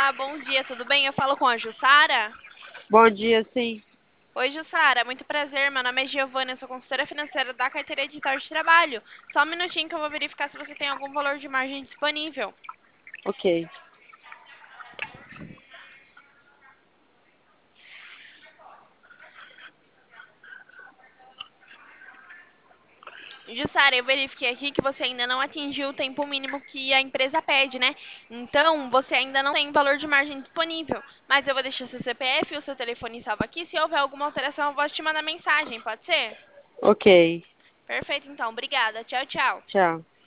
Olá, bom dia, tudo bem? Eu falo com a Jussara. Bom dia, sim. Oi, Jussara, muito prazer. Meu nome é Giovana, eu sou consultora financeira da Carteira Digital de Trabalho. Só um minutinho que eu vou verificar se você tem algum valor de margem disponível. Ok. Jussara, eu verifiquei aqui que você ainda não atingiu o tempo mínimo que a empresa pede, né? Então, você ainda não tem valor de margem disponível. Mas eu vou deixar seu CPF e o seu telefone salvo aqui. Se houver alguma alteração, eu vou te mandar mensagem, pode ser? Ok. Perfeito, então. Obrigada. Tchau, tchau. Tchau.